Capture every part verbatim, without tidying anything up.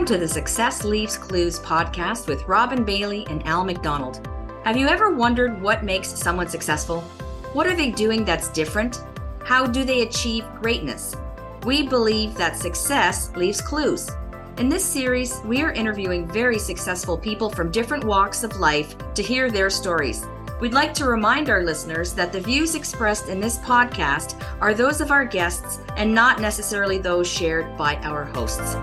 Welcome to the Success Leaves Clues podcast with Robin Bailey and Al McDonald. Have you ever wondered what makes someone successful? What are they doing that's different? How do they achieve greatness? We believe that success leaves clues. In this series, we are interviewing very successful people from different walks of life to hear their stories. We'd like to remind our listeners that the views expressed in this podcast are those of our guests and not necessarily those shared by our hosts.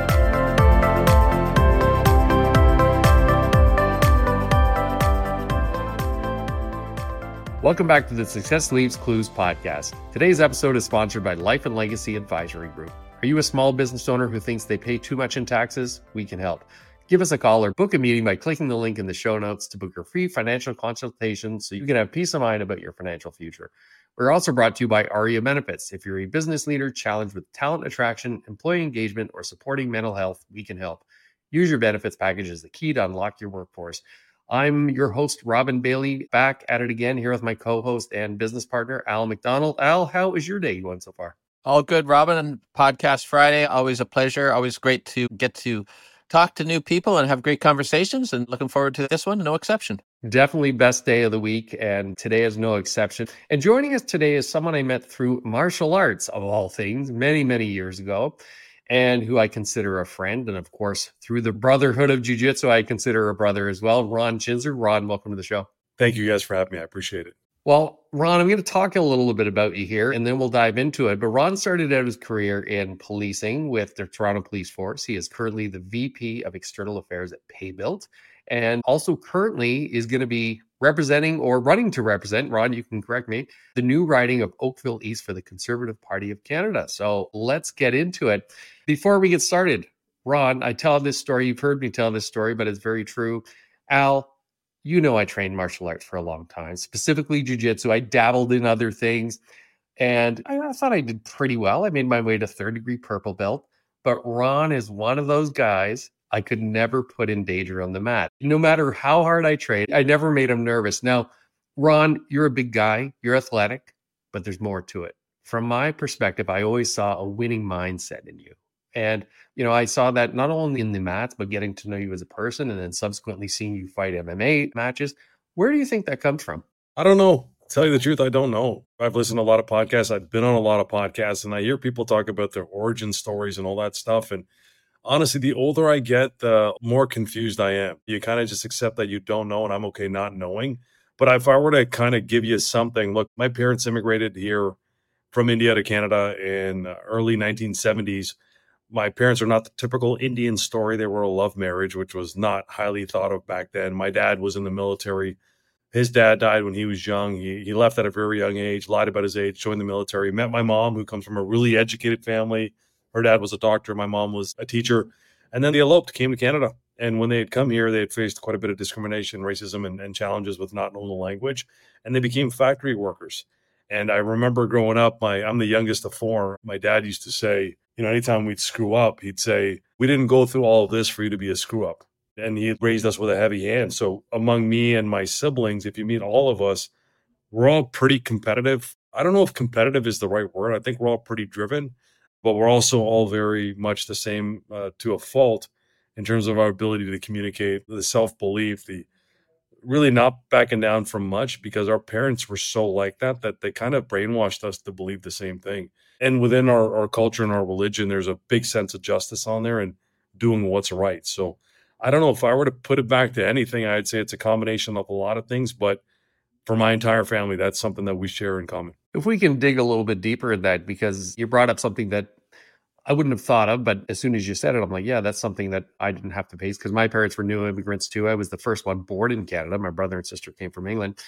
Welcome back to the Success Leaves Clues podcast. Today's episode is sponsored by Life and Legacy Advisory Group. Are you a small business owner who thinks they pay too much in taxes? We can help. Give us a call or book a meeting by clicking the link in the show notes to book your free financial consultation so you can have peace of mind about your financial future. We're also brought to you by Aria Benefits. If you're a business leader challenged with talent attraction, employee engagement, or supporting mental health, we can help. Use your benefits package as the key to unlock your workforce. I'm your host, Robin Bailey, back at it again here with my co-host and business partner, Al McDonald. Al, how is your day going so far? All good, Robin. Podcast Friday, always a pleasure. Always great to get to talk to new people and have great conversations, and looking forward to this one, no exception. Definitely best day of the week, and today is no exception. And joining us today is someone I met through martial arts, of all things, many, many years ago, and who I consider a friend. And of course, through the Brotherhood of Jiu-Jitsu, I consider a brother as well. Ron Chinzer. Ron, welcome to the show. Thank you guys for having me. I appreciate it. Well, Ron, I'm going to talk a little bit about you here, and then we'll dive into it. But Ron started out his career in policing with the Toronto Police Force. He is currently the V P of External Affairs at Paybuilt, and also currently is going to be representing or running to represent, Ron, you can correct me, the new riding of Oakville East for the Conservative Party of Canada. So let's get into it. Before we get started, Ron, I tell this story. You've heard me tell this story, but it's very true. Al, you know I trained martial arts for a long time, specifically jiu-jitsu. I dabbled in other things, and I, I thought I did pretty well. I made my way to third degree purple belt, but Ron is one of those guys I could never put in danger on the mat. No matter how hard I trained, I never made him nervous. Now, Ron, you're a big guy, you're athletic, but there's more to it. From my perspective, I always saw a winning mindset in you. And, you know, I saw that not only in the mats, but getting to know you as a person and then subsequently seeing you fight M M A matches. Where do you think that comes from? I don't know. To tell you the truth, I don't know. I've listened to a lot of podcasts. I've been on a lot of podcasts, and I hear people talk about their origin stories and all that stuff. And honestly, the older I get, the more confused I am. You kind of just accept that you don't know, and I'm okay not knowing. But if I were to kind of give you something, look, my parents immigrated here from India to Canada in early nineteen seventies. My parents are not the typical Indian story. They were a love marriage, which was not highly thought of back then. My dad was in the military. His dad died when he was young. He, he left at a very young age, lied about his age, joined the military, met my mom, who comes from a really educated family. Her dad was a doctor. My mom was a teacher. And then they eloped, came to Canada. And when they had come here, they had faced quite a bit of discrimination, racism, and, and challenges with not knowing the language. And they became factory workers. And I remember growing up, my I'm the youngest of four. My dad used to say, you know, anytime we'd screw up, he'd say, we didn't go through all of this for you to be a screw up. And he raised us with a heavy hand. So among me and my siblings, if you meet all of us, we're all pretty competitive. I don't know if competitive is the right word. I think we're all pretty driven, but we're also all very much the same uh, to a fault in terms of our ability to communicate, the self-belief, the really not backing down from much, because our parents were so like that, that they kind of brainwashed us to believe the same thing. And within our, our culture and our religion, there's a big sense of justice on there and doing what's right. So I don't know if I were to put it back to anything, I'd say it's a combination of a lot of things, but for my entire family, that's something that we share in common. If we can dig a little bit deeper in that, because you brought up something that I wouldn't have thought of, but as soon as you said it, I'm like, yeah, that's something that I didn't have to face, because my parents were new immigrants too. I was the first one born in Canada. My brother and sister came from England.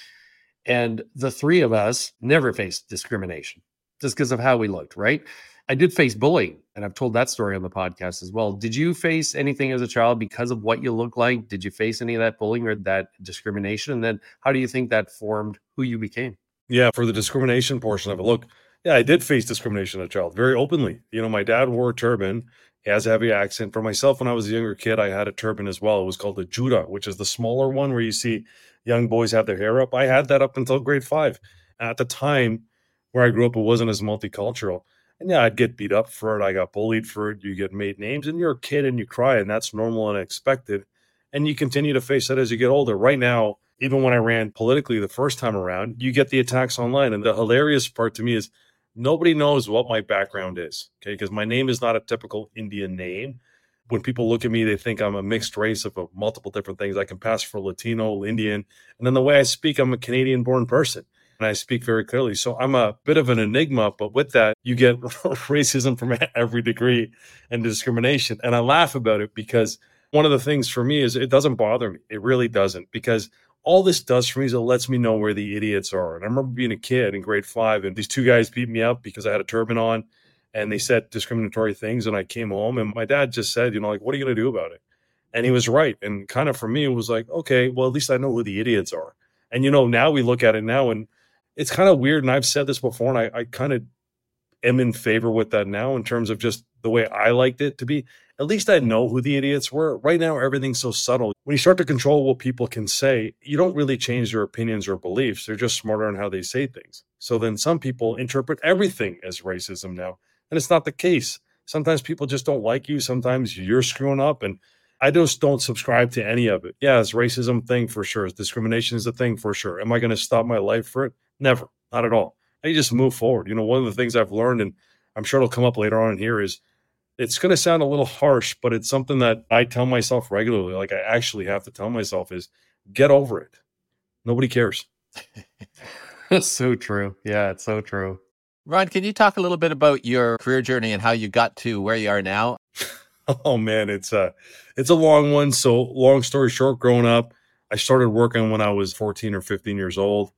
And the three of us never faced discrimination just because of how we looked, right? I did face bullying, and I've told that story on the podcast as well. Did you face anything as a child because of what you look like? Did you face any of that bullying or that discrimination? And then how do you think that formed who you became? Yeah, for the discrimination portion of it, look, yeah, I did face discrimination as a child very openly. You know, my dad wore a turban. He has a heavy accent. For myself, when I was a younger kid, I had a turban as well. It was called a juda, which is the smaller one where you see young boys have their hair up. I had that up until grade five. At the time where I grew up, it wasn't as multicultural. And yeah, I'd get beat up for it. I got bullied for it. You get made names and you're a kid and you cry, and that's normal and expected. And you continue to face that as you get older. Right now, even when I ran politically the first time around, you get the attacks online. And the hilarious part to me is nobody knows what my background is. Okay. Because my name is not a typical Indian name. When people look at me, they think I'm a mixed race of uh, multiple different things. I can pass for Latino, Indian. And then the way I speak, I'm a Canadian born person. And I speak very clearly. So I'm a bit of an enigma, but with that, you get racism from every degree and discrimination. And I laugh about it because one of the things for me is it doesn't bother me. It really doesn't, because all this does for me is it lets me know where the idiots are. And I remember being a kid in grade five, and these two guys beat me up because I had a turban on, and they said discriminatory things. And I came home and my dad just said, you know, like, what are you going to do about it? And he was right. And kind of for me, it was like, okay, well, at least I know who the idiots are. And, you know, now we look at it now and it's kind of weird. And I've said this before, and I, I kind of am in favor with that now in terms of just the way I liked it to be. At least I know who the idiots were. Right now, everything's so subtle. When you start to control what people can say, you don't really change their opinions or beliefs. They're just smarter on how they say things. So then some people interpret everything as racism now. And it's not the case. Sometimes people just don't like you. Sometimes you're screwing up. And I just don't subscribe to any of it. Yeah, it's racism thing for sure. Discrimination is a thing for sure. Am I going to stop my life for it? Never. Not at all. I just move forward. You know, one of the things I've learned, and I'm sure it'll come up later on in here, is it's going to sound a little harsh, but it's something that I tell myself regularly. Like I actually have to tell myself is get over it. Nobody cares. That's so true. Yeah, it's so true. Ron, can you talk a little bit about your career journey and how you got to where you are now? Oh man, it's a, it's a long one. So long story short, growing up, I started working when I was fourteen or fifteen years old.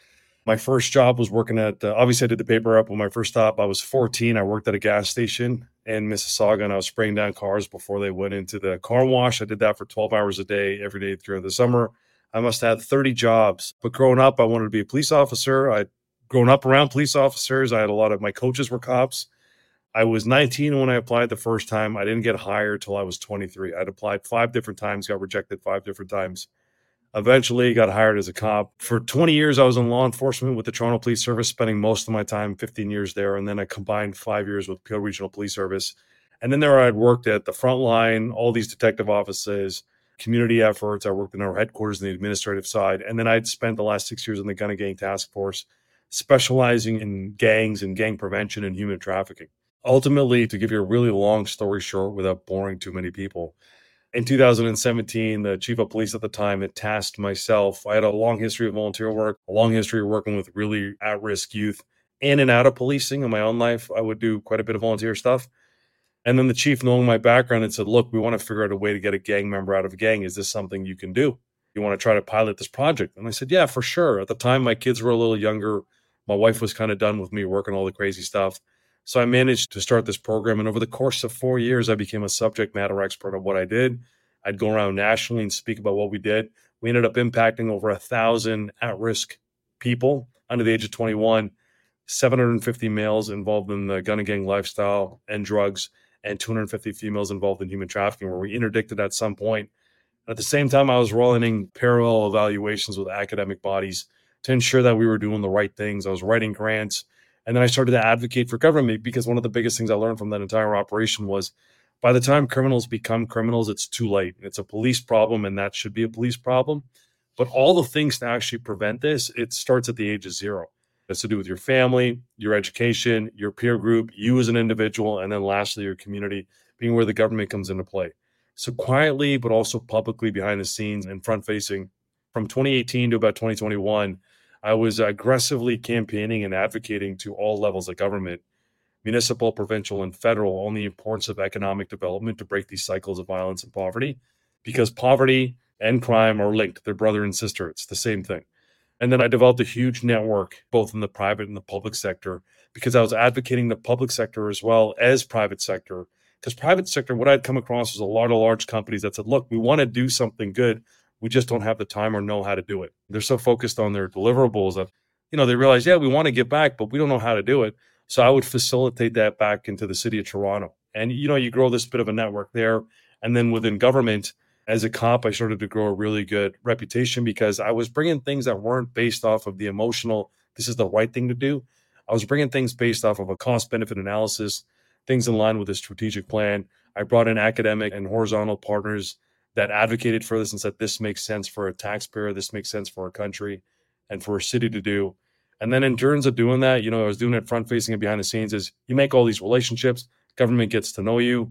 My first job was working at, uh, obviously I did the paper up when my first stop. I was fourteen. I worked at a gas station in Mississauga, and I was spraying down cars before they went into the car wash. I did that for twelve hours a day, every day throughout the summer. I must have had thirty jobs, but growing up, I wanted to be a police officer. I'd grown up around police officers. I had a lot of my coaches were cops. I was nineteen when I applied the first time. I didn't get hired till I was twenty-three. I'd applied five different times, got rejected five different times. Eventually got hired as a cop. For twenty years, I was in law enforcement with the Toronto Police Service, spending most of my time, fifteen years there. And then I combined five years with Peel Regional Police Service. And then there I'd worked at the front line, all these detective offices, community efforts. I worked in our headquarters on the administrative side. And then I'd spent the last six years in the Gun and Gang Task Force, specializing in gangs and gang prevention and human trafficking. Ultimately, to give you a really long story short without boring too many people, in two thousand seventeen, the chief of police at the time had tasked myself. I had a long history of volunteer work, a long history of working with really at-risk youth in and out of policing in my own life. I would do quite a bit of volunteer stuff. And then the chief, knowing my background, had said, look, we want to figure out a way to get a gang member out of a gang. Is this something you can do? You want to try to pilot this project? And I said, yeah, for sure. At the time, my kids were a little younger. My wife was kind of done with me working all the crazy stuff. So I managed to start this program. And over the course of four years, I became a subject matter expert of what I did. I'd go around nationally and speak about what we did. We ended up impacting over a thousand at-risk people under the age of twenty-one, seven hundred fifty males involved in the gun and gang lifestyle and drugs, and two hundred fifty females involved in human trafficking, where we interdicted at some point. And at the same time, I was rolling parallel evaluations with academic bodies to ensure that we were doing the right things. I was writing grants. And then I started to advocate for government, because one of the biggest things I learned from that entire operation was by the time criminals become criminals, it's too late. It's a police problem, and that should be a police problem. But all the things to actually prevent this, it starts at the age of zero. It's to do with your family, your education, your peer group, you as an individual, and then lastly, your community, being where the government comes into play. So quietly, but also publicly behind the scenes and front facing, from twenty eighteen to about twenty twenty-one, I was aggressively campaigning and advocating to all levels of government, municipal, provincial, and federal, on the importance of economic development to break these cycles of violence and poverty, because poverty and crime are linked. They're brother and sister. It's the same thing. And then I developed a huge network, both in the private and the public sector, because I was advocating the public sector as well as private sector. Because private sector, what I'd come across was a lot of large companies that said, look, we want to do something good. We just don't have the time or know how to do it. They're so focused on their deliverables that, you know, they realize, yeah, we want to give back, but we don't know how to do it. So I would facilitate that back into the city of Toronto. And, you know, you grow this bit of a network there. And then within government, as a cop, I started to grow a really good reputation, because I was bringing things that weren't based off of the emotional, this is the right thing to do. I was bringing things based off of a cost benefit analysis, things in line with a strategic plan. I brought in academic and horizontal partners that advocated for this and said, this makes sense for a taxpayer. This makes sense for a country and for a city to do. And then in terms of doing that, you know, I was doing it front facing and behind the scenes is you make all these relationships, government gets to know you.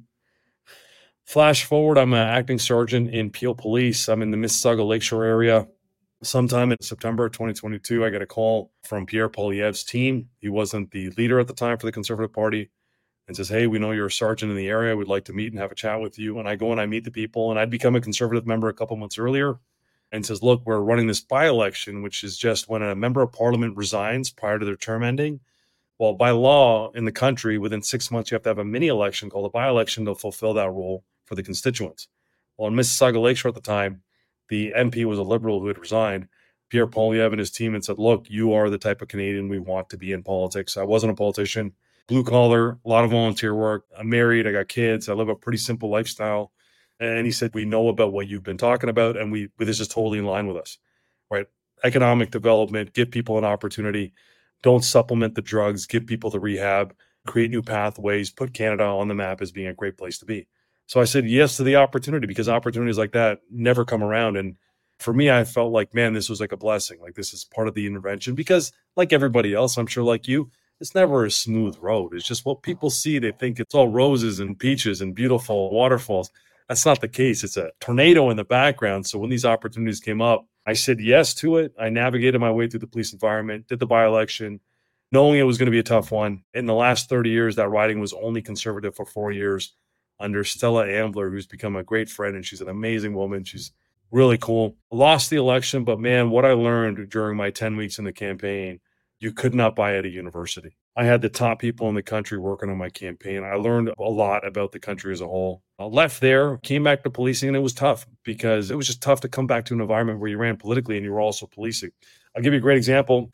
Flash forward, I'm an acting sergeant in Peel Police. I'm in the Mississauga Lakeshore area. Sometime in September twenty twenty-two, I get a call from Pierre Poilievre's team. He wasn't the leader at the time for the Conservative Party, and says, hey, we know you're a sergeant in the area. We'd like to meet and have a chat with you. And I go and I meet the people, and I'd become a Conservative member a couple months earlier, and says, look, we're running this by-election, which is just when a member of parliament resigns prior to their term ending. Well, by law in the country, within six months, you have to have a mini election called a by-election to fulfill that role for the constituents. Well, in Mississauga Lakeshore at the time, the M P was a Liberal who had resigned. Pierre Poilievre and his team had said, look, you are the type of Canadian we want to be in politics. I wasn't a politician. Blue collar, a lot of volunteer work. I'm married. I got kids. I live a pretty simple lifestyle. And he said, we know about what you've been talking about, and we this is totally in line with us, right? Economic development, give people an opportunity. Don't supplement the drugs, give people the rehab, create new pathways, put Canada on the map as being a great place to be. So I said yes to the opportunity because opportunities like that never come around. And for me, I felt like, man, this was like a blessing. Like this is part of the intervention because like everybody else, I'm sure like you, it's never a smooth road. It's just what people see. They think it's all roses and peaches and beautiful waterfalls. That's not the case. It's a tornado in the background. So when these opportunities came up, I said yes to it. I navigated my way through the police environment, did the by-election, knowing it was going to be a tough one. In the last thirty years, that riding was only Conservative for four years under Stella Ambler, who's become a great friend, and she's an amazing woman. She's really cool. Lost the election, but man, what I learned during my ten weeks in the campaign, you could not buy at a university. I had the top people in the country working on my campaign. I learned a lot about the country as a whole. I left there, came back to policing, and it was tough because it was just tough to come back to an environment where you ran politically and you were also policing. I'll give you a great example.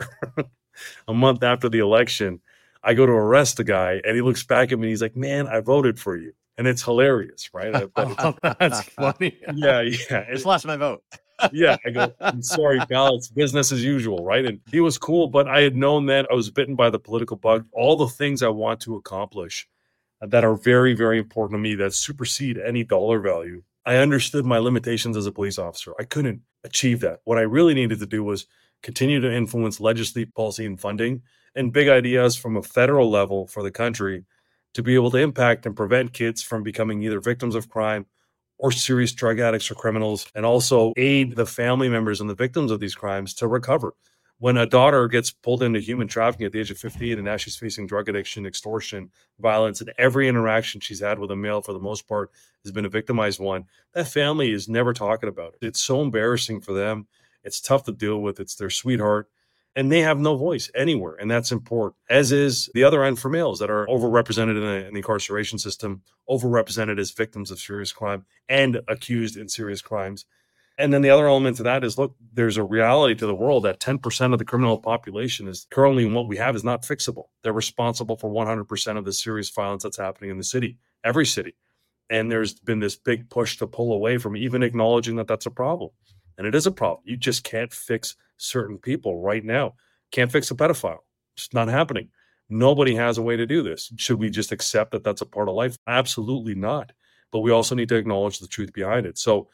A month after the election, I go to arrest a guy, and he looks back at me and he's like, man, I voted for you. And it's hilarious, right? I, Oh, that's funny. yeah, yeah. Just lost my vote. Yeah, I go, I'm sorry, pal, it's business as usual, right? And he was cool, but I had known that I was bitten by the political bug. All the things I want to accomplish that are very, very important to me that supersede any dollar value. I understood my limitations as a police officer. I couldn't achieve that. What I really needed to do was continue to influence legislative policy and funding and big ideas from a federal level for the country to be able to impact and prevent kids from becoming either victims of crime or serious drug addicts or criminals, and also aid the family members and the victims of these crimes to recover. When a daughter gets pulled into human trafficking at the age of fifteen and now she's facing drug addiction, extortion, violence, and every interaction she's had with a male, for the most part, has been a victimized one, that family is never talking about it. It's so embarrassing for them. It's tough to deal with. It's their sweetheart. And they have no voice anywhere, and that's important, as is the other end for males that are overrepresented in the, in the incarceration system, overrepresented as victims of serious crime and accused in serious crimes. And then the other element to that is, look, there's a reality to the world that ten percent of the criminal population is currently in what we have is not fixable. They're responsible for one hundred percent of the serious violence that's happening in the city, every city. And there's been this big push to pull away from even acknowledging that that's a problem. And it is a problem. You just can't fix certain people right now. Can't fix a pedophile. It's not happening. Nobody has a way to do this. Should we just accept that that's a part of life? Absolutely not. But we also need to acknowledge the truth behind it. So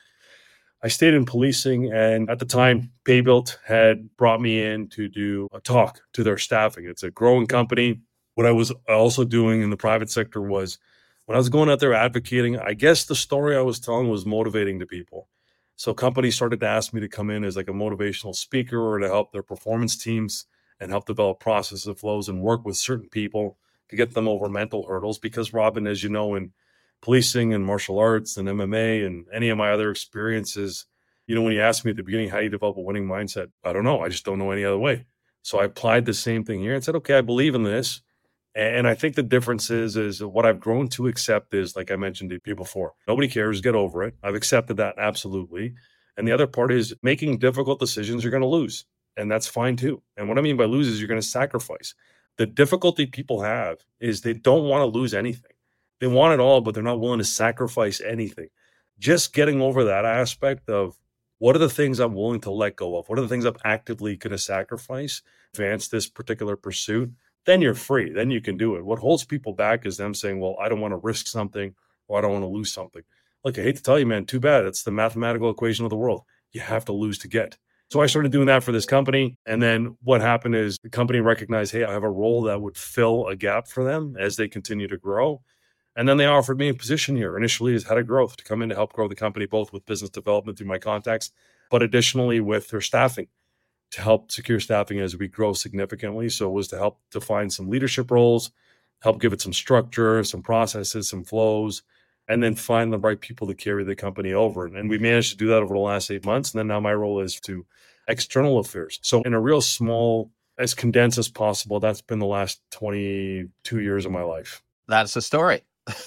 I stayed in policing, and at the time, Paybuilt had brought me in to do a talk to their staffing. It's a growing company. What I was also doing in the private sector was when I was going out there advocating, I guess the story I was telling was motivating to people. So companies started to ask me to come in as like a motivational speaker or to help their performance teams and help develop processes and flows and work with certain people to get them over mental hurdles. Because Robin, as you know, in policing and martial arts and M M A and any of my other experiences, you know, when you asked me at the beginning, how you develop a winning mindset, I don't know. I just don't know any other way. So I applied the same thing here and said, okay, I believe in this. And I think the difference is, is what I've grown to accept is, like I mentioned to you before, nobody cares, get over it. I've accepted that, absolutely. And the other part is making difficult decisions you're going to lose. And that's fine too. And what I mean by lose is you're going to sacrifice. The difficulty people have is they don't want to lose anything. They want it all, but they're not willing to sacrifice anything. Just getting over that aspect of what are the things I'm willing to let go of? What are the things I'm actively going to sacrifice, advance this particular pursuit? then you're free. Then you can do it. What holds people back is them saying, well, I don't want to risk something or I don't want to lose something. Look, I hate to tell you, man, too bad. It's the mathematical equation of the world. You have to lose to get. So I started doing that for this company. And then what happened is the company recognized, hey, I have a role that would fill a gap for them as they continue to grow. And then they offered me a position here initially as head of growth to come in to help grow the company, both with business development through my contacts, but additionally with their staffing to help secure staffing as we grow significantly. So it was to help define some leadership roles, help give it some structure, some processes, some flows, and then find the right people to carry the company over. And we managed to do that over the last eight months. And then now my role is to external affairs. So in a real small, as condensed as possible, that's been the last twenty-two years of my life. That's the story.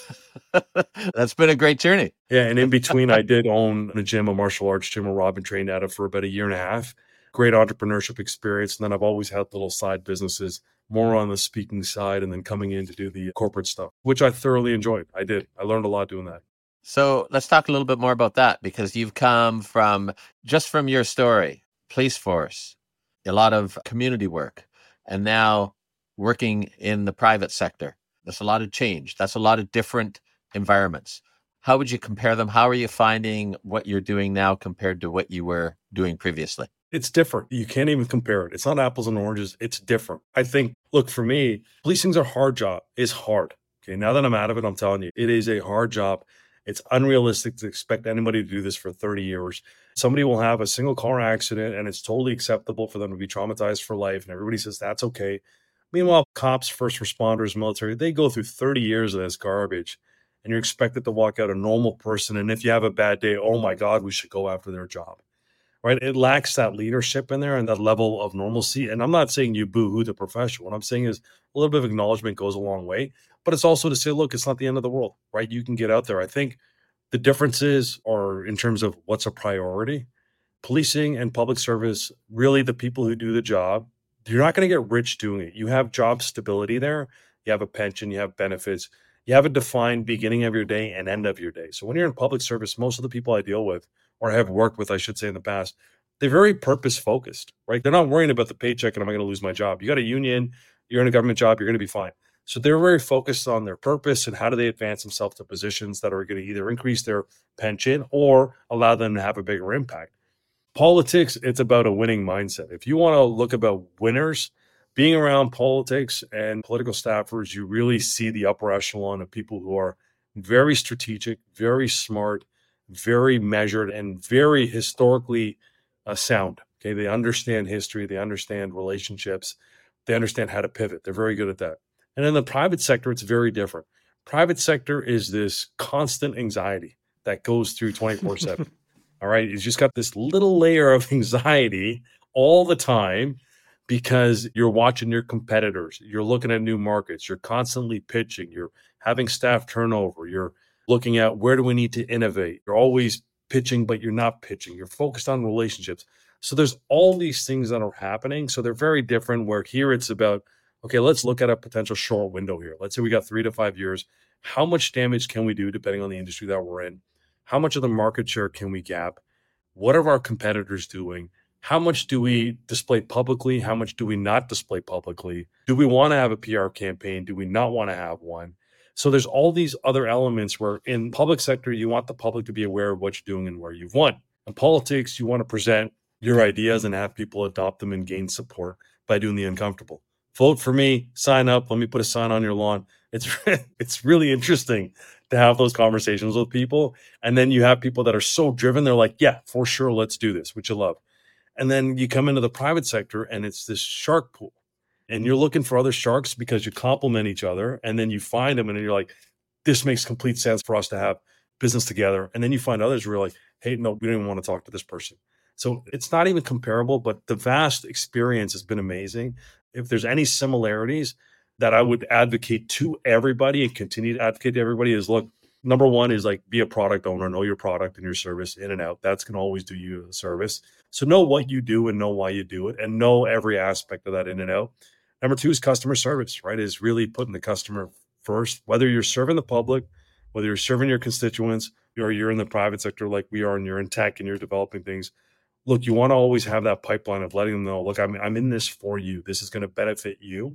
That's been a great journey. Yeah. And in between, I did own a gym, a martial arts gym where Robin trained at it for about a year and a half. Great entrepreneurship experience. And then I've always had little side businesses, more on the speaking side, and then coming in to do the corporate stuff, which I thoroughly enjoyed. I did. I learned a lot doing that. So let's talk a little bit more about that, because you've come from, just from your story, police force, a lot of community work, and now working in the private sector. That's a lot of change. That's a lot of different environments. How would you compare them? How are you finding what you're doing now compared to what you were doing previously? It's different. You can't even compare it. It's not apples and oranges. It's different. I think, look, for me, policing's a hard job. It's hard. Okay. Now that I'm out of it, I'm telling you, it is a hard job. It's unrealistic to expect anybody to do this for thirty years. Somebody will have a single car accident and it's totally acceptable for them to be traumatized for life. And everybody says that's okay. Meanwhile, cops, first responders, military, they go through thirty years of this garbage and you're expected to walk out a normal person. And if you have a bad day, oh my God, we should go after their job. Right? It lacks that leadership in there and that level of normalcy. And I'm not saying you boo-hoo the profession. What I'm saying is a little bit of acknowledgement goes a long way, but it's also to say, look, it's not the end of the world, right? You can get out there. I think the differences are in terms of what's a priority. Policing and public service, really the people who do the job, you're not going to get rich doing it. You have job stability there. You have a pension, you have benefits. You have a defined beginning of your day and end of your day. So when you're in public service, most of the people I deal with, or have worked with, I should say, in the past, they're very purpose focused, right? They're not worrying about the paycheck and am I going to lose my job? You got a union, you're in a government job, you're going to be fine. So they're very focused on their purpose and how do they advance themselves to positions that are going to either increase their pension or allow them to have a bigger impact. Politics, it's about a winning mindset. If you want to look about winners, being around politics and political staffers, you really see the upper echelon of people who are very strategic, very smart, very measured, and very historically uh, sound. Okay, they understand history, they understand relationships, they understand how to pivot. They're very good at that. And in the private sector, it's very different. Private sector is this constant anxiety that goes through twenty-four seven. All right, it's just got this little layer of anxiety all the time because you're watching your competitors, you're looking at new markets, you're constantly pitching, you're having staff turnover, you're looking at where do we need to innovate. You're always pitching, but you're not pitching. You're focused on relationships. So there's all these things that are happening. So they're very different, where here it's about, okay, let's look at a potential short window here. Let's say we got three to five years. How much damage can we do depending on the industry that we're in? How much of the market share can we gap? What are our competitors doing? How much do we display publicly? How much do we not display publicly? Do we want to have a P R campaign? Do we not want to have one? So there's all these other elements where in public sector, you want the public to be aware of what you're doing and where you've won. In politics, you want to present your ideas and have people adopt them and gain support by doing the uncomfortable. Vote for me, sign up, let me put a sign on your lawn. It's it's really interesting to have those conversations with people. And then you have people that are so driven, they're like, yeah, for sure, let's do this, which you love. And then you come into the private sector and it's this shark pool. And you're looking for other sharks because you complement each other. And then you find them and you're like, this makes complete sense for us to have business together. And then you find others who are like, hey, no, we don't even want to talk to this person. So it's not even comparable, but the vast experience has been amazing. If there's any similarities that I would advocate to everybody and continue to advocate to everybody is, look, number one is like be a product owner, know your product and your service in and out. That's going to always do you a service. So know what you do and know why you do it and know every aspect of that in and out. Number two is customer service, right? Is really putting the customer first, whether you're serving the public, whether you're serving your constituents, or you're in the private sector like we are and you're in tech and you're developing things. Look, you want to always have that pipeline of letting them know, look, I'm, I'm in this for you. This is going to benefit you.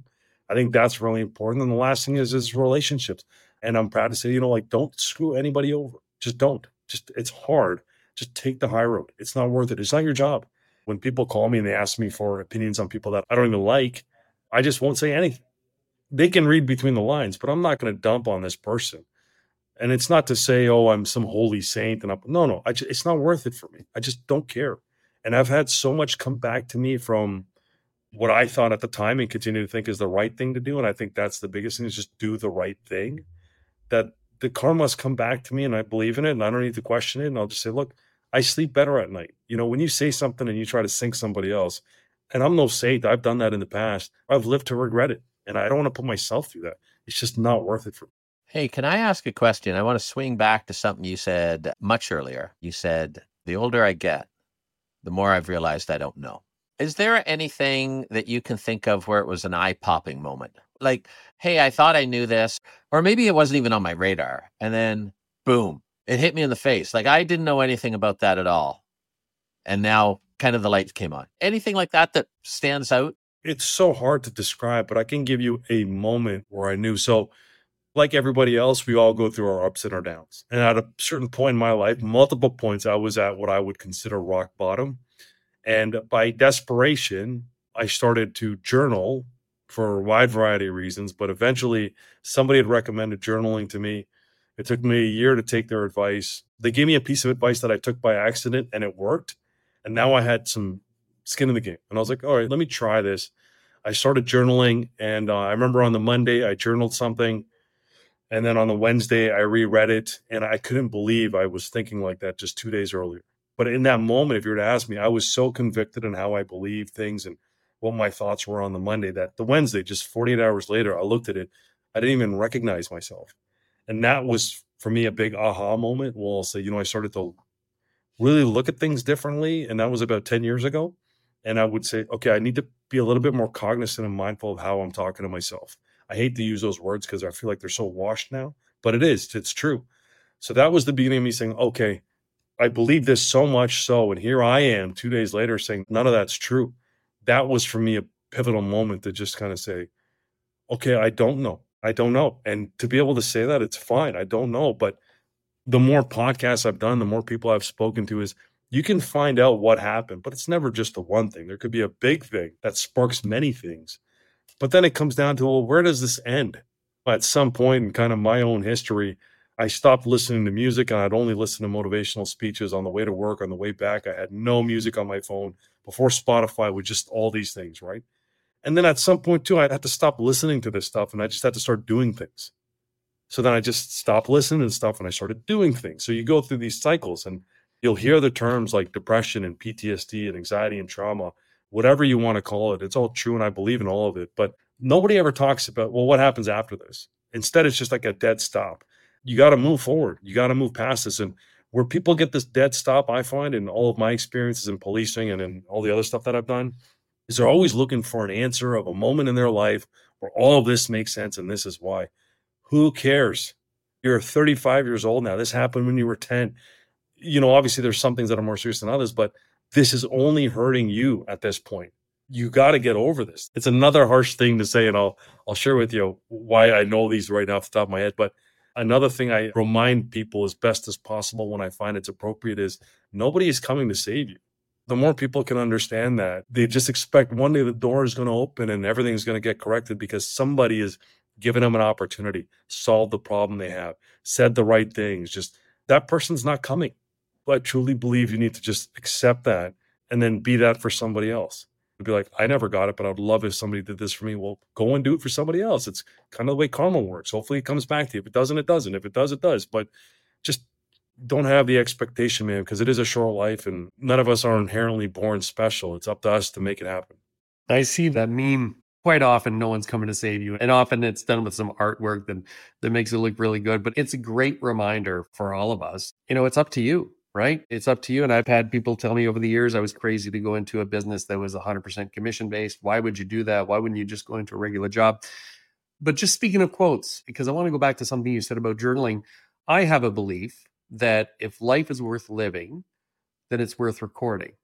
I think that's really important. And the last thing is is relationships. And I'm proud to say, you know, like don't screw anybody over. Just don't. Just it's hard. Just take the high road. It's not worth it. It's not your job. When people call me and they ask me for opinions on people that I don't even like, I just won't say anything. They can read between the lines, but I'm not going to dump on this person. And it's not to say, oh, I'm some holy saint. And I'm, no, no, I just, it's not worth it for me. I just don't care. And I've had so much come back to me from what I thought at the time and continue to think is the right thing to do. And I think that's the biggest thing is just do the right thing. That the karma must come back to me and I believe in it and I don't need to question it. And I'll just say, look, I sleep better at night. You know, when you say something and you try to sink somebody else, and I'm no saint, I've done that in the past. I've lived to regret it. And I don't want to put myself through that. It's just not worth it for me. Hey, can I ask a question? I want to swing back to something you said much earlier. You said, the older I get, the more I've realized I don't know. Is there anything that you can think of where it was an eye-popping moment? Like, hey, I thought I knew this, or maybe it wasn't even on my radar. And then, boom, it hit me in the face. Like, I didn't know anything about that at all. And now kind of the lights came on. Anything like that that stands out? It's so hard to describe, but I can give you a moment where I knew. So, like everybody else, we all go through our ups and our downs. And at a certain point in my life, multiple points, I was at what I would consider rock bottom. And by desperation, I started to journal for a wide variety of reasons. But eventually, somebody had recommended journaling to me. It took me a year to take their advice. They gave me a piece of advice that I took by accident, and it worked. And now I had some skin in the game. And I was like, all right, let me try this. I started journaling. And uh, I remember on the Monday, I journaled something. And then on the Wednesday, I reread it. And I couldn't believe I was thinking like that just two days earlier. But in that moment, if you were to ask me, I was so convicted in how I believed things and what my thoughts were on the Monday that the Wednesday, just forty-eight hours later, I looked at it. I didn't even recognize myself. And that was, for me, a big aha moment. Well, I'll say, you know, I started to really look at things differently. And that was about ten years ago. And I would say, okay, I need to be a little bit more cognizant and mindful of how I'm talking to myself. I hate to use those words because I feel like they're so washed now, but it is, it's true. So that was the beginning of me saying, okay, I believe this so much so, and here I am two days later saying none of that's true. That was for me a pivotal moment to just kind of say, okay, I don't know. I don't know. And to be able to say that, it's fine. I don't know. But the more podcasts I've done, the more people I've spoken to is you can find out what happened, but it's never just the one thing. There could be a big thing that sparks many things. But then it comes down to, well, where does this end? At some point in kind of my own history, I stopped listening to music and I'd only listen to motivational speeches on the way to work, on the way back. I had no music on my phone before Spotify with just all these things, right? And then at some point too, I had to stop listening to this stuff and I just had to start doing things. So then I just stopped listening to stuff and I started doing things. So you go through these cycles and you'll hear the terms like depression and P T S D and anxiety and trauma, whatever you want to call it. It's all true and I believe in all of it. But nobody ever talks about, well, what happens after this? Instead, it's just like a dead stop. You got to move forward. You got to move past this. And where people get this dead stop, I find in all of my experiences in policing and in all the other stuff that I've done, is they're always looking for an answer of a moment in their life where all of this makes sense and this is why. Who cares? You're thirty-five years old now. This happened when you were ten. You know, obviously there's some things that are more serious than others, but this is only hurting you at this point. You got to get over this. It's another harsh thing to say, and I'll I'll share with you why I know these right off the top of my head. But another thing I remind people as best as possible when I find it's appropriate is nobody is coming to save you. The more people can understand that, they just expect one day the door is going to open and everything's going to get corrected because somebody is giving them an opportunity, solve the problem they have, said the right things. Just that person's not coming. But I truly believe you need to just accept that and then be that for somebody else. Be like, I never got it, but I would love if somebody did this for me. Well, go and do it for somebody else. It's kind of the way karma works. Hopefully it comes back to you. If it doesn't, it doesn't. If it does, it does. But just don't have the expectation, man, because it is a short life and none of us are inherently born special. It's up to us to make it happen. I see that meme quite often. No one's coming to save you. And often it's done with some artwork that, that makes it look really good. But it's a great reminder for all of us. You know, it's up to you. Right? It's up to you. And I've had people tell me over the years, I was crazy to go into a business that was one hundred percent commission based. Why would you do that? Why wouldn't you just go into a regular job? But just speaking of quotes, because I want to go back to something you said about journaling, I have a belief that if life is worth living, then it's worth recording.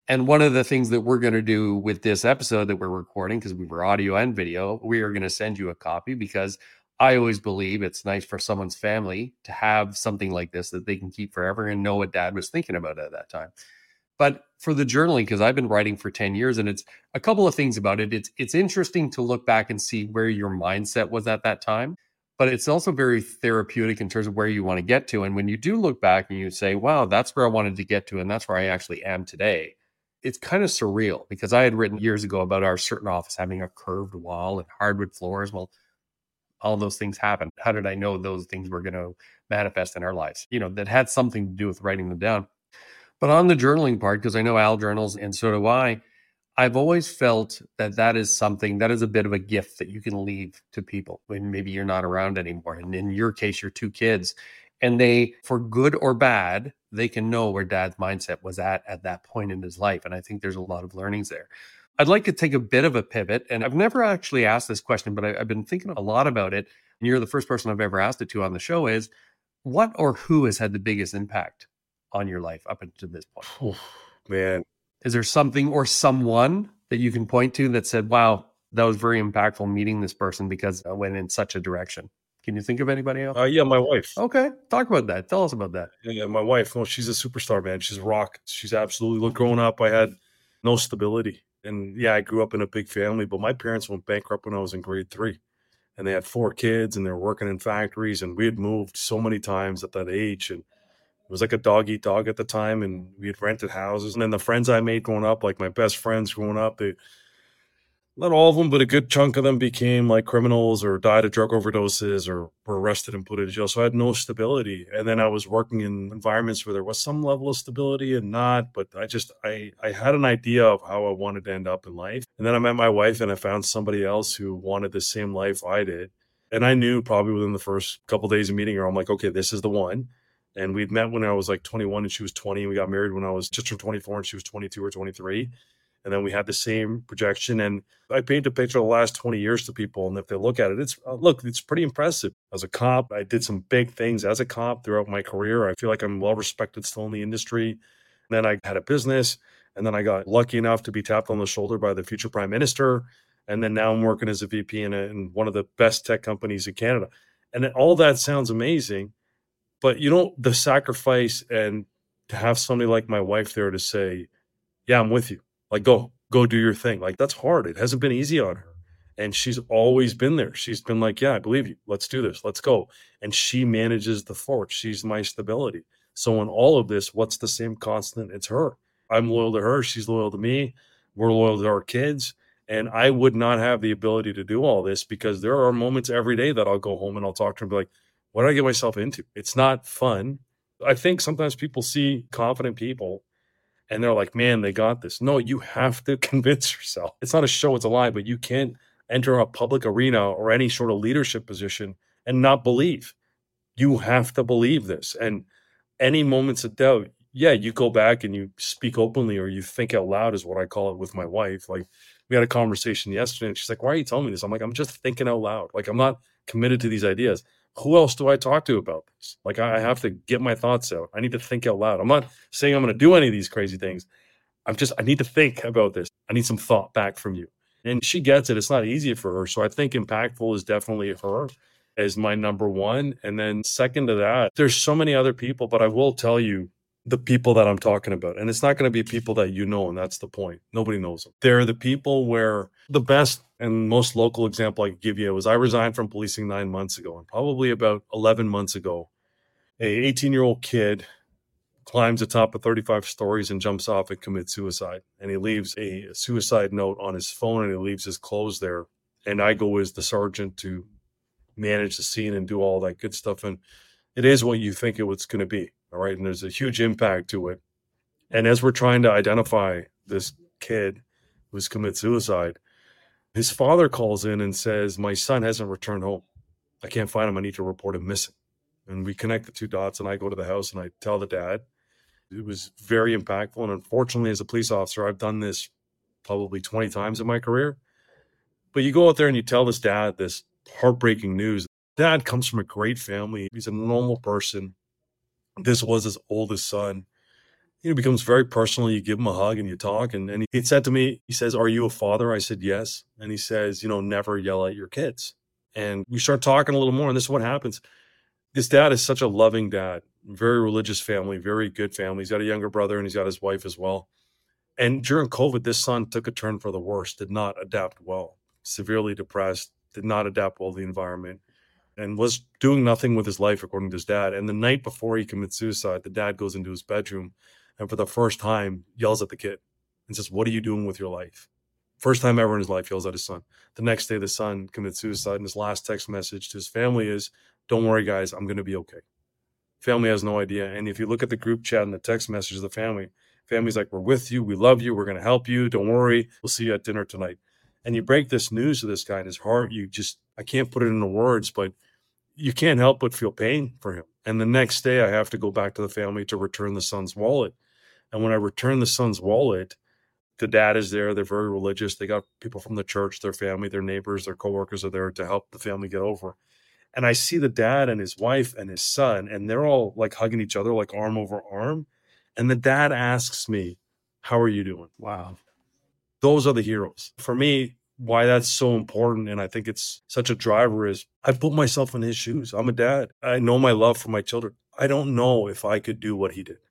And one of the things that we're going to do with this episode that we're recording, because we were audio and video, we are going to send you a copy because I always believe it's nice for someone's family to have something like this that they can keep forever and know what dad was thinking about at that time. But for the journaling, because I've been writing for ten years, and it's a couple of things about it. It's it's interesting to look back and see where your mindset was at that time. But it's also very therapeutic in terms of where you want to get to. And when you do look back and you say, wow, that's where I wanted to get to, and that's where I actually am today, it's kind of surreal, because I had written years ago about our certain office having a curved wall and hardwood floors. Well, all those things happened. How did I know those things were going to manifest in our lives? You know, that had something to do with writing them down. But on the journaling part, because I know Al journals and so do I, I've always felt that that is something that is a bit of a gift that you can leave to people when maybe you're not around anymore. And in your case, your two kids, and they, for good or bad, they can know where dad's mindset was at at that point in his life. And I think there's a lot of learnings there. I'd like to take a bit of a pivot, and I've never actually asked this question, but I, I've been thinking a lot about it. And you're the first person I've ever asked it to on the show is, what or who has had the biggest impact on your life up until this point? Oh, man. Is there something or someone that you can point to that said, wow, that was very impactful meeting this person because I went in such a direction? Can you think of anybody else? Uh, yeah, my wife. Okay. Talk about that. Tell us about that. Yeah, yeah, my wife. No, she's a superstar, man. She's a rock. She's absolutely, look, growing up, I had no stability. And yeah, I grew up in a big family, but my parents went bankrupt when I was in grade three. And they had four kids and they were working in factories. And we had moved so many times at that age. And it was like a dog eat dog at the time. And we had rented houses. And then the friends I made growing up, like my best friends growing up, they, not all of them, but a good chunk of them became like criminals or died of drug overdoses or were arrested and put in jail. So I had no stability. And then I was working in environments where there was some level of stability and not, but I just, I, I had an idea of how I wanted to end up in life. And then I met my wife and I found somebody else who wanted the same life I did. And I knew probably within the first couple of days of meeting her, I'm like, okay, this is the one. And we'd met when I was like twenty-one and she was twenty. And we got married when I was just turned twenty-four and she was twenty-two or twenty-three. And then we had the same projection. And I paint a picture of the last twenty years to people. And if they look at it, it's, uh, look, it's pretty impressive. As a cop, I did some big things as a cop throughout my career. I feel like I'm well respected still in the industry. And then I had a business. And then I got lucky enough to be tapped on the shoulder by the future prime minister. And then now I'm working as a V P in, a, in one of the best tech companies in Canada. And all that sounds amazing. But, you know, the sacrifice and to have somebody like my wife there to say, yeah, I'm with you. Like, go, go do your thing. Like, that's hard. It hasn't been easy on her. And she's always been there. She's been like, yeah, I believe you. Let's do this. Let's go. And she manages the fort. She's my stability. So in all of this, what's the same constant? It's her. I'm loyal to her. She's loyal to me. We're loyal to our kids. And I would not have the ability to do all this because there are moments every day that I'll go home and I'll talk to her and be like, what did I get myself into? It's not fun. I think sometimes people see confident people and they're like, man, they got this. No, you have to convince yourself. It's not a show, it's a lie, but you can't enter a public arena or any sort of leadership position and not believe. You have to believe this. And any moments of doubt, yeah, you go back and you speak openly or you think out loud is what I call it with my wife. Like we had a conversation yesterday and she's like, why are you telling me this? I'm like, I'm just thinking out loud. Like I'm not committed to these ideas. Who else do I talk to about this? Like I have to get my thoughts out. I need to think out loud. I'm not saying I'm going to do any of these crazy things. I'm just, I need to think about this. I need some thought back from you. And she gets it. It's not easy for her. So I think impactful is definitely her as my number one. And then second to that, there's so many other people, but I will tell you the people that I'm talking about. And it's not going to be people that you know. And that's the point. Nobody knows them. They're the people where the best and most local example I could give you was I resigned from policing nine months ago. And probably about eleven months ago, a eighteen-year-old kid climbs the top of thirty-five stories and jumps off and commits suicide. And he leaves a suicide note on his phone and he leaves his clothes there. And I go as the sergeant to manage the scene and do all that good stuff. And it is what you think it was going to be. All right. And there's a huge impact to it. And as we're trying to identify this kid who's committed suicide, his father calls in and says, my son hasn't returned home. I can't find him. I need to report him missing. And we connect the two dots and I go to the house and I tell the dad. It was very impactful. And unfortunately, as a police officer, I've done this probably twenty times in my career. But you go out there and you tell this dad this heartbreaking news. Dad comes from a great family. He's a normal person. This was his oldest son. You know, it becomes very personal. You give him a hug and you talk. And, and he said to me, he says, "Are you a father?" I said, "Yes." And he says, "You know, never yell at your kids." And we start talking a little more. And this is what happens. This dad is such a loving dad, very religious family, very good family. He's got a younger brother and he's got his wife as well. And during COVID, this son took a turn for the worse, did not adapt well, severely depressed, did not adapt well to the environment, and was doing nothing with his life, according to his dad. And the night before he commits suicide, the dad goes into his bedroom and for the first time yells at the kid and says, "What are you doing with your life?" First time ever in his life, yells at his son. The next day, the son commits suicide, and his last text message to his family is, "Don't worry, guys, I'm going to be okay." Family has no idea. And if you look at the group chat and the text message of the family, family's like, "We're with you. We love you. We're going to help you. Don't worry. We'll see you at dinner tonight." And you break this news to this guy in his heart. You just, I can't put it into words, but you can't help but feel pain for him. And the next day I have to go back to the family to return the son's wallet. And when I return the son's wallet, the dad is there. They're very religious. They got people from the church, their family, their neighbors, their coworkers are there to help the family get over. And I see the dad and his wife and his son, and they're all like hugging each other, like arm over arm. And the dad asks me, "How are you doing?" Wow. Those are the heroes. For me, why that's so important, and I think it's such a driver, is I put myself in his shoes. I'm a dad. I know my love for my children. I don't know if I could do what he did.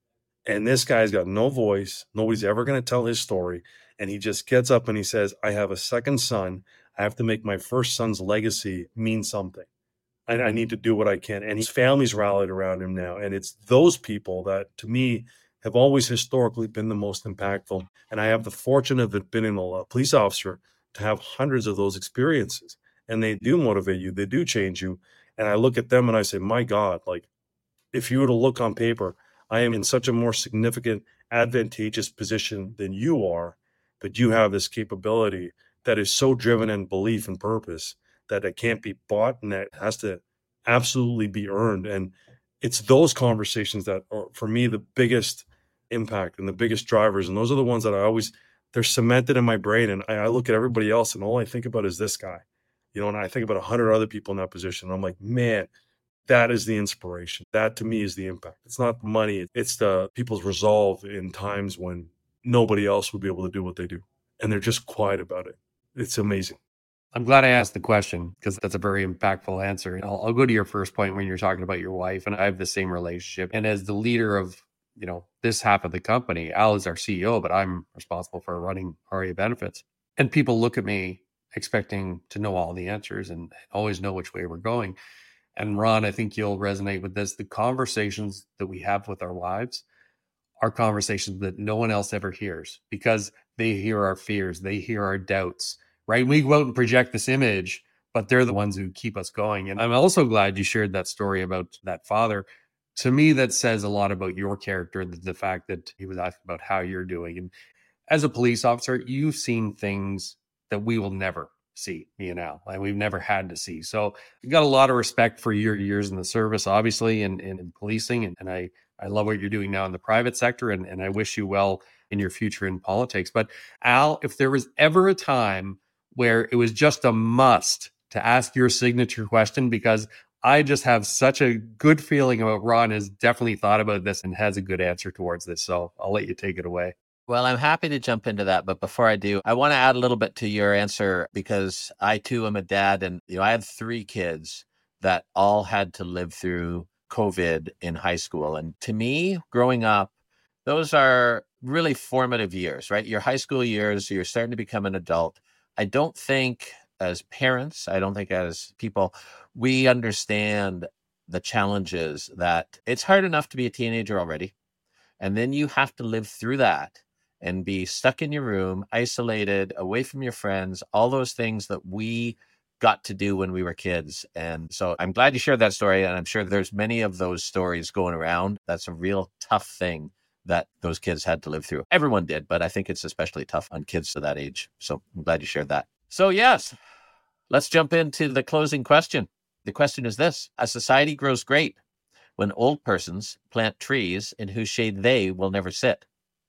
And this guy's got no voice. Nobody's ever going to tell his story. And he just gets up and he says, "I have a second son. I have to make my first son's legacy mean something. I, I need to do what I can." And his family's rallied around him now. And it's those people that, to me, have always historically been the most impactful. And I have the fortune of being a police officer to have hundreds of those experiences. And they do motivate you. They do change you. And I look at them and I say, my God, like, if you were to look on paper, I am in such a more significant, advantageous position than you are, but you have this capability that is so driven in belief and purpose that it can't be bought and that has to absolutely be earned. And it's those conversations that are, for me, the biggest impact and the biggest drivers. And those are the ones that I always, they're cemented in my brain. And I, I look at everybody else and all I think about is this guy, you know, and I think about a hundred other people in that position. And I'm like, man, that is the inspiration. That to me is the impact. It's not money. It's the people's resolve in times when nobody else would be able to do what they do. And they're just quiet about it. It's amazing. I'm glad I asked the question because that's a very impactful answer. I'll, I'll go to your first point when you're talking about your wife, and I have the same relationship. And as the leader of, you know, this half of the company, Al is our C E O, but I'm responsible for running R A Benefits. And people look at me expecting to know all the answers and always know which way we're going. And Ron, I think you'll resonate with this. The conversations that we have with our wives are conversations that no one else ever hears because they hear our fears, they hear our doubts, right? We go out and project this image, but they're the ones who keep us going. And I'm also glad you shared that story about that father. To me, that says a lot about your character, the, the fact that he was asking about how you're doing. And as a police officer, you've seen things that we will never see, me and Al, and we've never had to see. So we've got a lot of respect for your years in the service, obviously, and, and in policing. And, and I, I love what you're doing now in the private sector, and, and I wish you well in your future in politics. But Al, if there was ever a time where it was just a must to ask your signature question, because I just have such a good feeling about Ron has definitely thought about this and has a good answer towards this. So I'll let you take it away. Well, I'm happy to jump into that. But before I do, I want to add a little bit to your answer because I too am a dad. And you know, I had three kids that all had to live through COVID in high school. And to me, growing up, those are really formative years, right? Your high school years, you're starting to become an adult. I don't think as parents, I don't think as people, we understand the challenges that it's hard enough to be a teenager already. And then you have to live through that and be stuck in your room, isolated, away from your friends, all those things that we got to do when we were kids. And so I'm glad you shared that story. And I'm sure there's many of those stories going around. That's a real tough thing that those kids had to live through. Everyone did, but I think it's especially tough on kids to that age. So I'm glad you shared that. So yes, let's jump into the closing question. The question is this: a society grows great when old persons plant trees in whose shade they will never sit.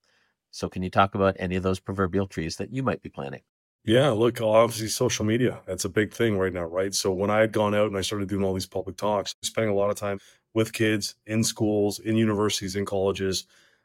So can you talk about any of those proverbial trees that you might be planting? Yeah, look, obviously social media, that's a big thing right now, right? So when I had gone out and I started doing all these public talks, spending a lot of time with kids in schools, in universities, in colleges,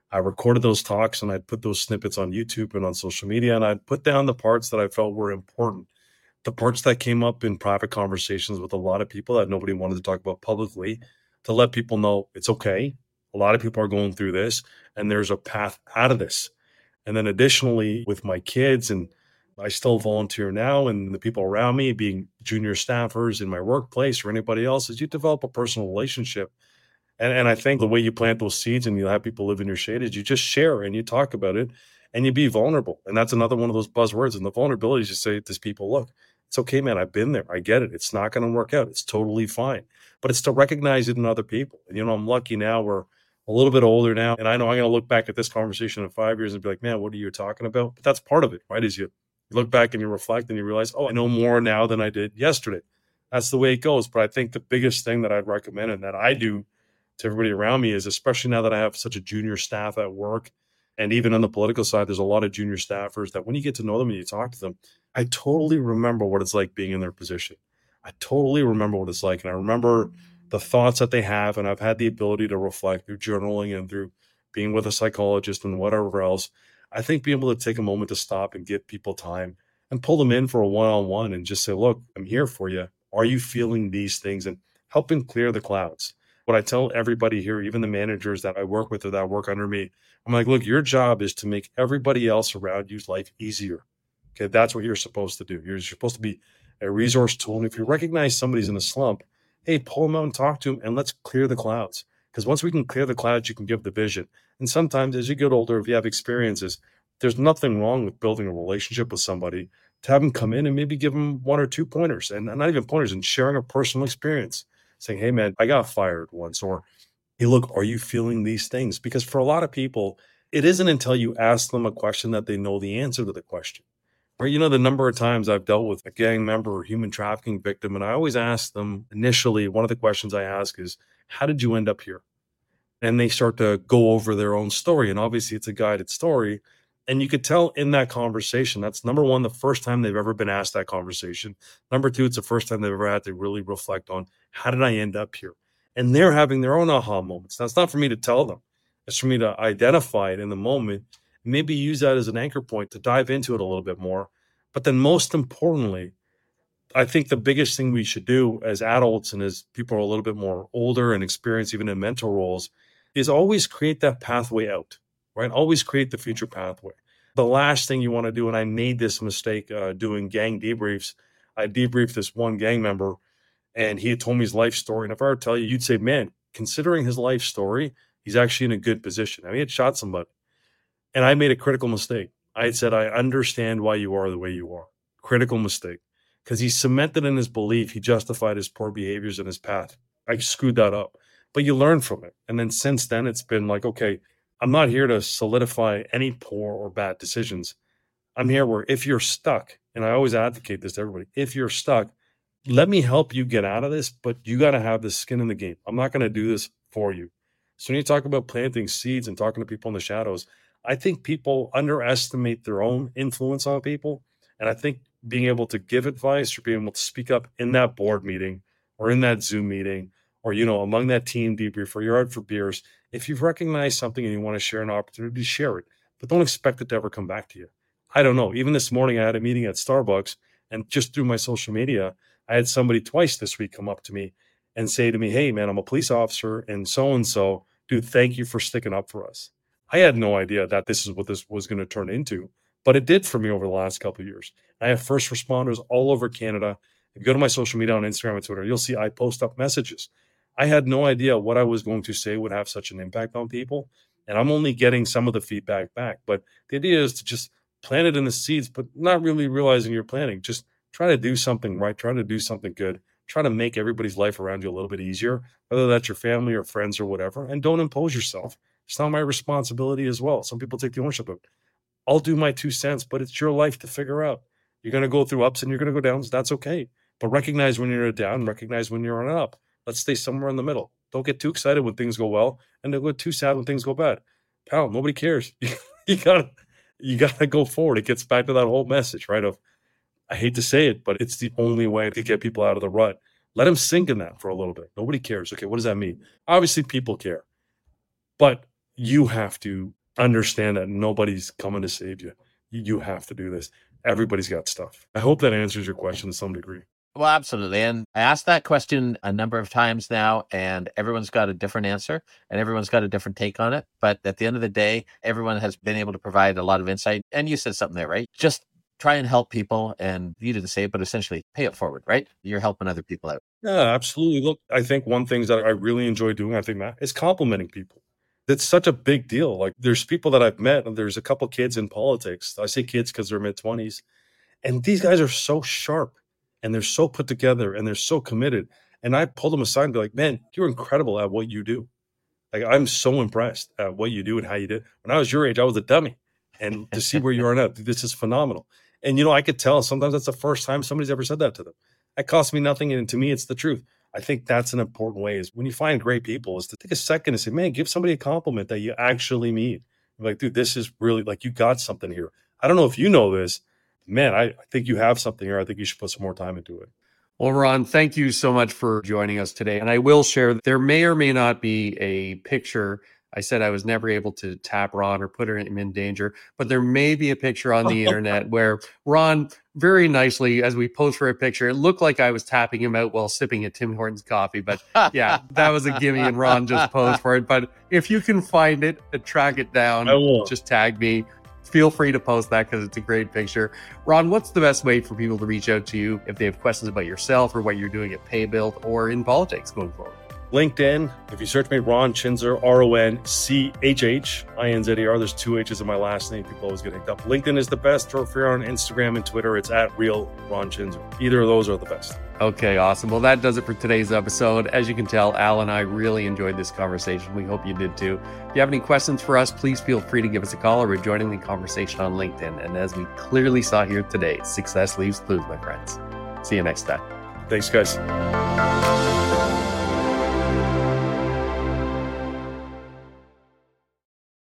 I recorded those talks and I'd put those snippets on YouTube and on social media, and I'd put down the parts that I felt were important, the parts that came up in private conversations with a lot of people that nobody wanted to talk about publicly, to let people know it's okay. A lot of people are going through this and there's a path out of this. And then additionally, with my kids, and I still volunteer now, and the people around me being junior staffers in my workplace or anybody else, is you develop a personal relationship. And, and I think the way you plant those seeds and you have people live in your shade is you just share and you talk about it and you be vulnerable. And that's another one of those buzzwords. And the vulnerability is to say to people, look, it's okay, man. I've been there. I get it. It's not going to work out. It's totally fine. But it's to recognize it in other people. And, you know, I'm lucky now. We're a little bit older now. And I know I'm going to look back at this conversation in five years and be like, man, what are you talking about? But that's part of it, right? Is you look back and you reflect and you realize, oh, I know more now than I did yesterday. That's the way it goes. But I think the biggest thing that I'd recommend and that I do to everybody around me is, especially now that I have such a junior staff at work, and even on the political side, there's a lot of junior staffers that when you get to know them and you talk to them, I totally remember what it's like being in their position. I totally remember what it's like. And I remember the thoughts that they have. And I've had the ability to reflect through journaling and through being with a psychologist and whatever else. I think being able to take a moment to stop and give people time and pull them in for a one-on-one and just say, look, I'm here for you. Are you feeling these things? And helping clear the clouds. What I tell everybody here, even the managers that I work with or that work under me, I'm like, look, your job is to make everybody else around you's life easier. Okay, that's what you're supposed to do. You're supposed to be a resource tool. And if you recognize somebody's in a slump, hey, pull them out and talk to them and let's clear the clouds. Because once we can clear the clouds, you can give the vision. And sometimes as you get older, if you have experiences, there's nothing wrong with building a relationship with somebody, to have them come in and maybe give them one or two pointers, and not even pointers, and sharing a personal experience, saying, hey, man, I got fired once, or hey, look, are you feeling these things? Because for a lot of people, it isn't until you ask them a question that they know the answer to the question. Right? You know, the number of times I've dealt with a gang member or human trafficking victim, and I always ask them initially, one of the questions I ask is, how did you end up here? And they start to go over their own story. And obviously it's a guided story. And you could tell in that conversation, that's number one, the first time they've ever been asked that conversation. Number two, it's the first time they've ever had to really reflect on, how did I end up here? And they're having their own aha moments. Now, it's not for me to tell them. It's for me to identify it in the moment, and maybe use that as an anchor point to dive into it a little bit more. But then most importantly, I think the biggest thing we should do as adults and as people are a little bit more older and experienced, even in mentor roles, is always create that pathway out, right? Always create the future pathway. The last thing you want to do, and I made this mistake uh, doing gang debriefs. I debriefed this one gang member, and he had told me his life story. And if I were to tell you, you'd say, man, considering his life story, he's actually in a good position. I mean, he had shot somebody. And I made a critical mistake. I had said, I understand why you are the way you are. Critical mistake. Because he cemented in his belief, he justified his poor behaviors and his path. I screwed that up. But you learn from it. And then since then, it's been like, okay, I'm not here to solidify any poor or bad decisions. I'm here where if you're stuck, and I always advocate this to everybody, if you're stuck, let me help you get out of this, but you got to have the skin in the game. I'm not going to do this for you. So when you talk about planting seeds and talking to people in the shadows, I think people underestimate their own influence on people. And I think being able to give advice or being able to speak up in that board meeting or in that Zoom meeting, or, you know, among that team debrief, or you're out for beers, if you've recognized something and you want to share an opportunity, share it, but don't expect it to ever come back to you. I don't know. Even this morning, I had a meeting at Starbucks, and just through my social media, I had somebody twice this week come up to me and say to me, hey, man, I'm a police officer and so-and-so. Dude, thank you for sticking up for us. I had no idea that this is what this was going to turn into, but it did for me over the last couple of years. I have first responders all over Canada. If you go to my social media on Instagram and Twitter, you'll see I post up messages. I had no idea what I was going to say would have such an impact on people. And I'm only getting some of the feedback back. But the idea is to just plant it in the seeds, but not really realizing you're planting. Just try to do something right. Try to do something good. Try to make everybody's life around you a little bit easier, whether that's your family or friends or whatever. And don't impose yourself. It's not my responsibility as well. Some people take the ownership of it. I'll do my two cents, but it's your life to figure out. You're going to go through ups and you're going to go downs. That's okay. But recognize when you're down, recognize when you're on an up. Let's stay somewhere in the middle. Don't get too excited when things go well, and don't get too sad when things go bad. Pal, nobody cares. you gotta, you gotta go forward. It gets back to that whole message, right? Of, I hate to say it, but it's the only way to get people out of the rut. Let them sink in that for a little bit. Nobody cares. Okay, what does that mean? Obviously, people care, but you have to understand that nobody's coming to save you. You have to do this. Everybody's got stuff. I hope that answers your question to some degree. Well, absolutely. And I asked that question a number of times now, and everyone's got a different answer and everyone's got a different take on it. But at the end of the day, everyone has been able to provide a lot of insight. And you said something there, right? Just try and help people, and you didn't say it, but essentially pay it forward, right? You're helping other people out. Yeah, absolutely. Look, I think one thing that I really enjoy doing, I think, Matt, is complimenting people. It's such a big deal. Like there's people that I've met, and there's a couple kids in politics. I say kids because they're mid twenties. And these guys are so sharp and they're so put together and they're so committed. And I pulled them aside and be like, man, you're incredible at what you do. Like I'm so impressed at what you do and how you did. When I was your age, I was a dummy. And to see where you are now, this is phenomenal. And, you know, I could tell sometimes that's the first time somebody's ever said that to them. That cost me nothing. And to me, it's the truth. I think that's an important way is when you find great people is to take a second and say, man, give somebody a compliment that you actually mean. Like, dude, this is really like you got something here. I don't know if you know this. Man, I, I think you have something here. I think you should put some more time into it. Well, Ron, thank you so much for joining us today. And I will share that there may or may not be a picture. I said I was never able to tap Ron or put him in danger, but there may be a picture on the internet where Ron very nicely, as we posed for a picture, it looked like I was tapping him out while sipping a Tim Hortons coffee. But yeah, that was a gimme and Ron just posed for it. But if you can find it and track it down, just tag me. Feel free to post that because it's a great picture. Ron, what's the best way for people to reach out to you if they have questions about yourself or what you're doing at PayBuilt or in politics going forward? LinkedIn, if you search me, Ron Chinzer, R O N C H H I N Z E R, there's two H's in my last name. People always get hooked up. LinkedIn is the best. Or if you're on Instagram and Twitter, it's at real Ron Chinzer. Either of those are the best. Okay, awesome. Well, that does it for today's episode. As you can tell, Al and I really enjoyed this conversation. We hope you did too. If you have any questions for us, please feel free to give us a call or joining the conversation on LinkedIn. And as we clearly saw here today, success leaves clues, my friends. See you next time. Thanks, guys.